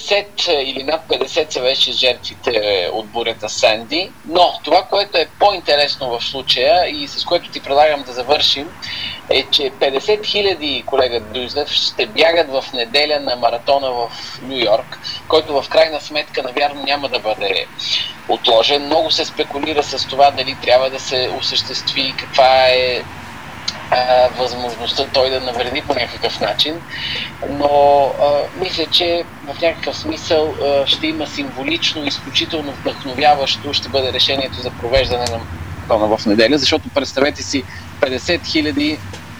50 или над 50 са вече жертвите от бурята Санди, но това, което е по-интересно в случая и с което ти предлагам да завършим, е, че 50 000, колега Дюйзев, ще бягат в неделя на маратона в Ню Йорк, който в крайна сметка, навярно, няма да бъде отложен. Много се спекулира с това дали трябва да се осъществи, каква е възможността той да навреди по някакъв начин, но мисля, че в някакъв смисъл ще има символично, изключително вдъхновяващо ще бъде решението за провеждане на маратона в неделя, защото представете си 50 000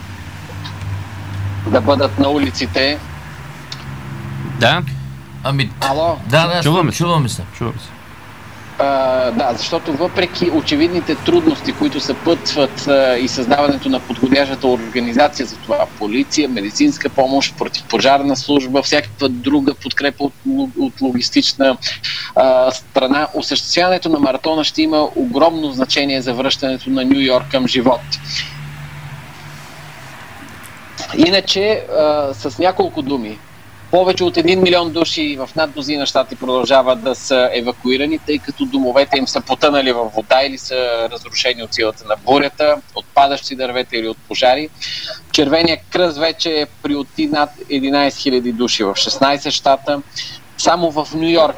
да бъдат на улиците. Да. Ало? Да, чуваме се. Да, защото въпреки очевидните трудности, които съпътстват и създаването на подходящата организация за това, полиция, медицинска помощ, противопожарна служба, всякаква друга подкрепа от логистична страна, осъществяването на маратона ще има огромно значение за връщането на Ню Йорк към живот. Иначе, с няколко думи, повече от 1 милион души в над дозина щати продължават да са евакуирани, тъй като домовете им са потънали във вода или са разрушени от силата на бурята, от падащи дървета или от пожари. Червения кръст вече приюти над 11 000 души в 16 щата. Само в Ню Йорк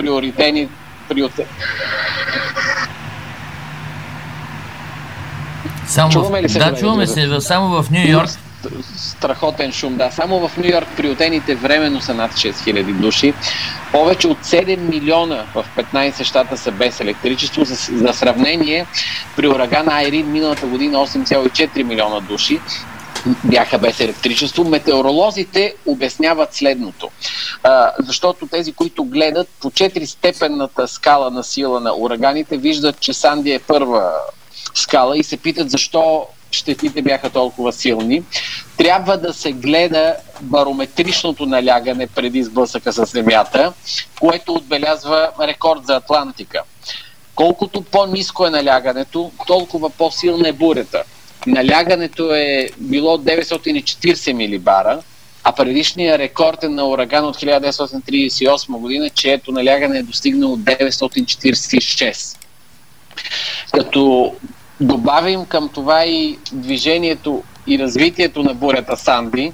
Чуваме се. Само в Ню Йорк. Страхотен шум, да. Само в Ню Йорк приютените временно са над 6000 души. Повече от 7 милиона в 15 щата са без електричество. За сравнение, при урагана Айрин миналата година 8,4 милиона души бяха без електричество. Метеоролозите обясняват следното. Защото тези, които гледат по 4-степенната скала на сила на ураганите, виждат, че Санди е първа скала и се питат защо щетите бяха толкова силни. Трябва да се гледа барометричното налягане преди сблъсъка с земята, което отбелязва рекорд за Атлантика. Колкото по-ниско е налягането, толкова по-силна е бурята. Налягането е било 940 милибара, а предишният рекорд е на ураган от 1938 година, чието налягане е достигнало 946. Като добавим към това и движението и развитието на бурята Санди.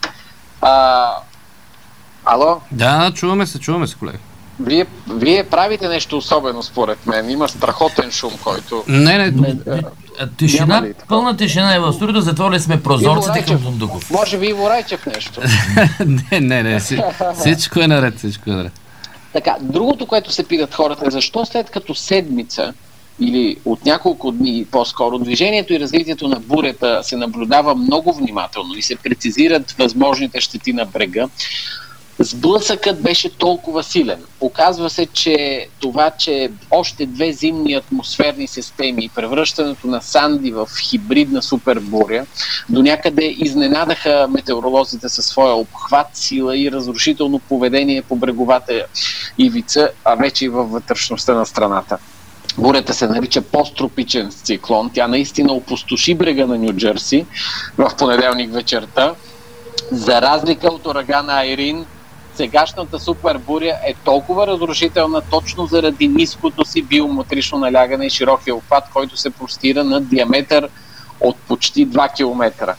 Ало? Да, чуваме се, колега. Вие правите нещо особено, според мен. Има страхотен шум, който... Не. Тишина, пълна тишина е в студиото, затворили сме прозорците към Бундуков. Може би Иво Райчев нещо. Не. Всичко е наред. Така, другото, което се питат хората е защо след като седмица или от няколко дни по-скоро, движението и развитието на бурята се наблюдава много внимателно и се прецизират възможните щети на брега, сблъсъкът беше толкова силен. Оказва се, че това, че още 2 зимни атмосферни системи и превръщането на Санди в хибридна супербуря до някъде изненадаха метеоролозите със своя обхват, сила и разрушително поведение по бреговата ивица, а вече и във вътрешността на страната. Бурята се нарича посттропичен циклон. Тя наистина опустоши брега на Ню Джерси в понеделник вечерта. За разлика от урагана Айрин, сегашната супербуря е толкова разрушителна точно заради ниското си биометрично налягане и широкия обхват, който се простира на диаметър от почти 2 км.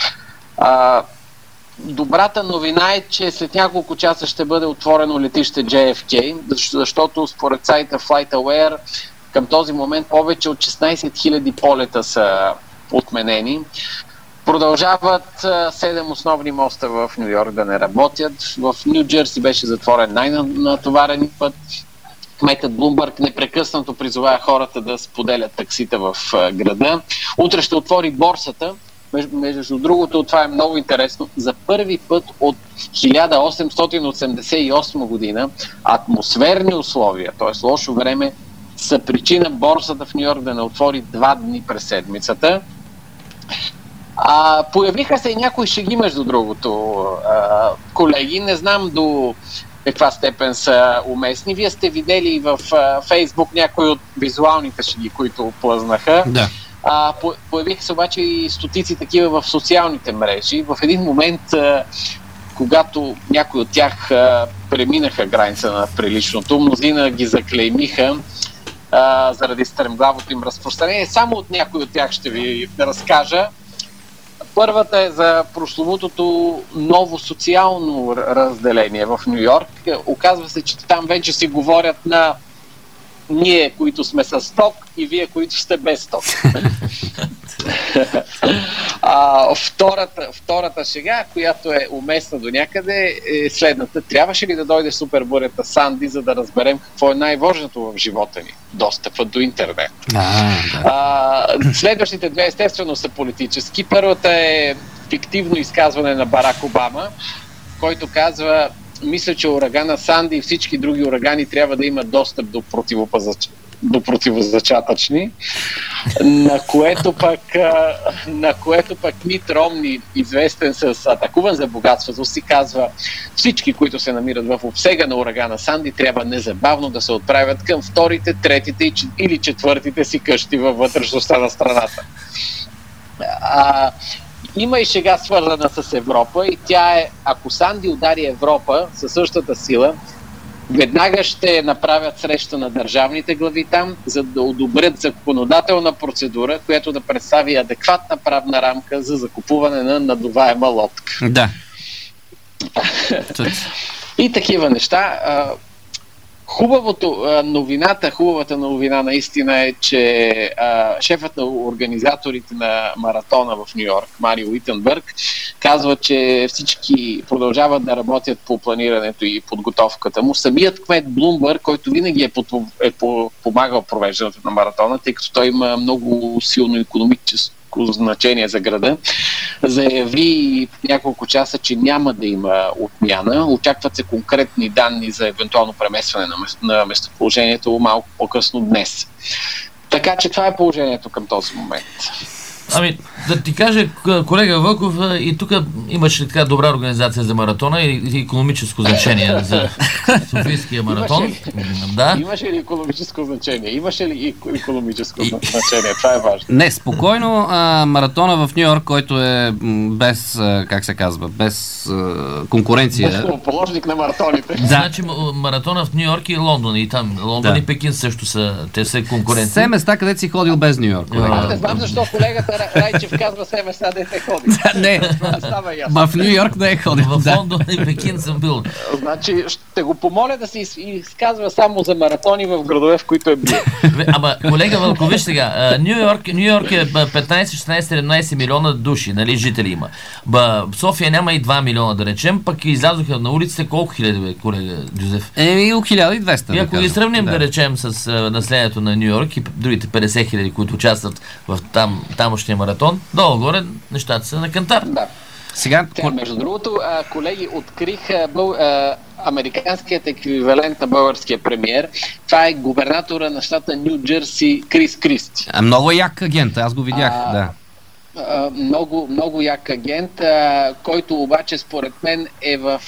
Добрата новина е, че след няколко часа ще бъде отворено летище JFK, защото според сайта FlightAware към този момент повече от 16 000 полета са отменени. Продължават 7 основни моста в Ню Йорк да не работят. В Ню Джерси беше затворен най-натоварен път. Кметът Блумбърг непрекъснато призовава хората да споделят таксита в града. Утре ще отвори борсата. Между другото, това е много интересно. За първи път от 1888 година атмосферни условия, т.е. лошо време, са причина борсата в Ню Йорк да не отвори 2 дни през седмицата. Появиха се и някои шеги, между другото, колеги. Не знам до каква степен са уместни. Вие сте видели в Фейсбук някои от визуалните шеги, които плъзнаха. Да. Появиха се обаче и стотици такива в социалните мрежи. В един момент, когато някой от тях преминаха граница на приличното. Мнозина ги заклеймиха заради стремглавото им разпространение. Само от някой от тях ще ви разкажа. Първата е за прословутото ново социално разделение в Ню Йорк. Оказва се, че там вече си говорят на ние, които сме с сток, и вие, които сте без сток. Втората шега, която е уместна до някъде, е следната. Трябваше ли да дойде супербурята Санди, за да разберем какво е най-важното в живота ни? Достъпът до интернет. Следващите две естествено са политически. Първата е фиктивно изказване на Барак Обама, който казва: мисля, че урагана Санди и всички други урагани трябва да имат достъп до противозачатъчни, на което пък Мит Ромни, известен с атакуван за богатството, си казва: всички, които се намират в обсега на урагана Санди, трябва незабавно да се отправят към вторите, третите или четвъртите си къщи във вътрешността на страната. Има и шега, свързана с Европа, и тя е: ако Санди удари Европа със същата сила, веднага ще направят среща на държавните глави там, за да одобрят законодателна процедура, която да представи адекватна правна рамка за закупуване на надуваема лодка. Да. И такива неща. Хубавата новина наистина е, че шефът на организаторите на маратона в Ню Йорк, Мари Уитенбърг, казва, че всички продължават да работят по планирането и подготовката му. Самият кмет Блумбърг, който винаги е помагал провеждането на маратона, тъй като той има много силно икономическо значение за града, заяви няколко часа, че няма да има отмяна. Очакват се конкретни данни за евентуално преместване на местоположението малко по-късно днес. Така че това е положението към този момент. Ами, да ти кажа, колега Вълков, и тук имаше така добра организация за маратона и икономическо значение за Софийския маратон. Имаше ли икономическо значение? Имаше ли икономическо значение? Това е важно. Не, спокойно. Маратона в Ню Йорк, който е без, как се казва, без конкуренция. Основоположник на маратоните. Да. Значи маратона в Ню Йорк и Лондон. И там Лондон и Пекин също са, те са конкуренти. Все места, където си ходил без Ню Йорк. Не знам защо колегата Райчев казва все места, де се ходи. Не, в Ню Йорк не е ходил. В Лондон и Пекин съм бил. Значи ще го помоля да се изказва само за маратони в градове, в които е бил. Ама, колега Вълков, виж сега, Ню Йорк е 15, 16, 17 милиона души, нали, жители има. София няма и 2 милиона, да речем, пък излязоха на улиците колко хиляди, бе, колега Джузеф? Около 1200. И ако ги сравним, да речем, с населението на Ню Йорк и другите 50 хиляди, които участват в тамошния маратон, долу-горе нещата са на кантар. Да. Сега, между другото, колеги, открих американският еквивалент на българския премиер. Това е губернатора на щата Ню Джерси Крис Кристи. Много як агент, аз го видях, да. Много як агент, който обаче според мен е в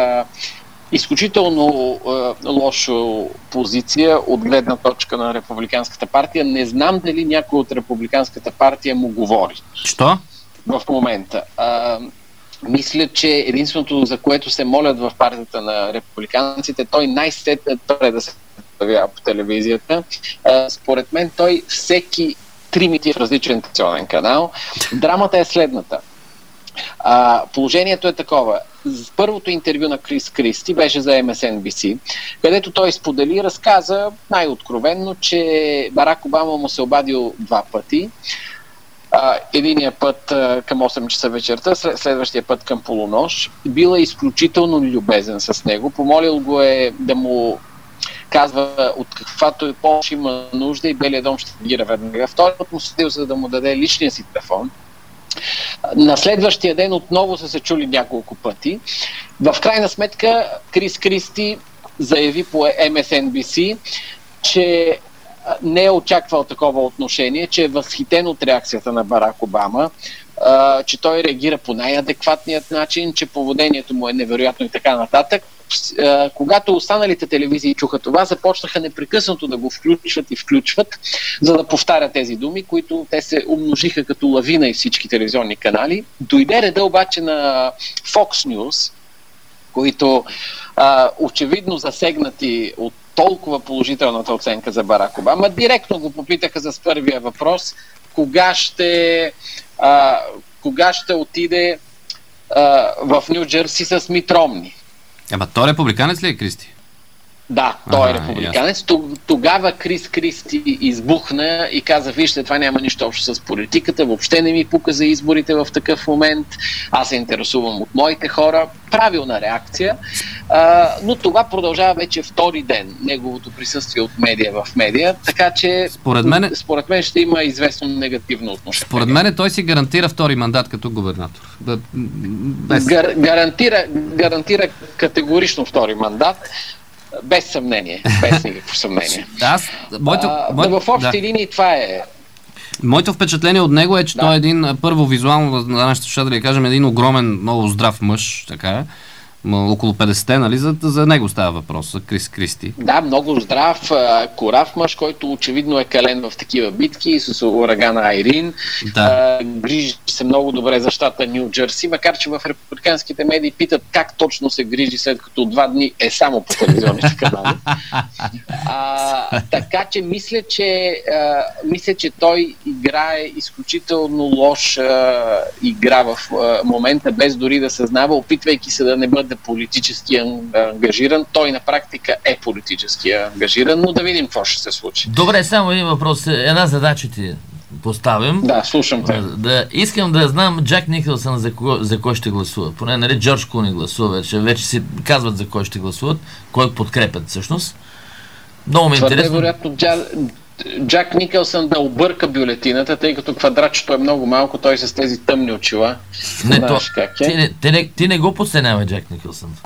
изключително лоша позиция от гледна точка на Републиканската партия. Не знам дали някой от Републиканската партия му говори. Що? В момента. Мисля, че единственото, за което се молят в партията на републиканците, той най-сетне да се появява по телевизията. Според мен той всеки 3 мити в различен телевизионен канал. Драмата е следната. Положението е такова. Първото интервю на Крис Кристи беше за MSNBC, където той разказа най-откровенно, че Барак Обама му се обадил 2 пъти. Единия път към 8 часа вечерта, следващия път към полунощ. Бил е изключително любезен с него. Помолил го е да му казва от каквато помощ има нужда и Белия дом ще реагира веднага. Вторият път му седил, за да му даде личния си телефон. На следващия ден отново са се чули няколко пъти. В крайна сметка Крис Кристи заяви по MSNBC, че не е очаквал такова отношение, че е възхитен от реакцията на Барак Обама, че той реагира по най-адекватният начин, че поведението му е невероятно и така нататък. Когато останалите телевизии чуха това, започнаха непрекъснато да го включват, за да повтарят тези думи, които те се умножиха като лавина и всички телевизионни канали. Дойде реда обаче на Fox News, които очевидно засегнати от толкова положителната оценка за Барак Обама, директно го попитаха за първия въпрос, кога ще отиде в Ню Джерси с Мит Ромни. Ама той републиканец ли е, Кристи? Да, той е републиканец. Тогава Крис Кристи избухна и каза, вижте, това няма нищо общо с политиката, въобще не ми пука за изборите в такъв момент, аз се интересувам от моите хора. Правилна реакция, но това продължава вече втори ден, неговото присъствие от медия в медия, така че според мен ще има известно негативно отношение. Според мен той си гарантира втори мандат като губернатор. Гарантира категорично втори мандат. Без съмнение, без никакво съмнение. В общи линии това е. Моето впечатление от него е, че той е един, първо визуално, на нашите слушатели да кажем, един огромен, много здрав мъж, така е. Около 50-те, нали? За него става въпрос, за Крис Кристи. Да, много здрав, корав мъж, който очевидно е кален в такива битки с урагана Айрин. Да. Грижи се много добре за щата Ню Джерси, макар че в републиканските медии питат как точно се грижи, след като 2 дни е само по телевизионните канали. Така че мисля, че той играе изключително лоша игра в момента, без дори да съзнава, опитвайки се да не бъде политически ангажиран. Той на практика е политически ангажиран, но да видим какво ще се случи. Добре, само един въпрос. Една задача ти поставим. Да, слушам те. Искам да знам Джак Никълсън за кой ще гласува. Поне, нали, Джордж Клуни гласува. Вече си казват за кой ще гласуват, кой подкрепят всъщност. Много ме интересно. Вероятно Джак Никълсън да обърка бюлетината, тъй като квадратчето е много малко, той с тези тъмни очила. Ти не го подценявай Джак Никълсън.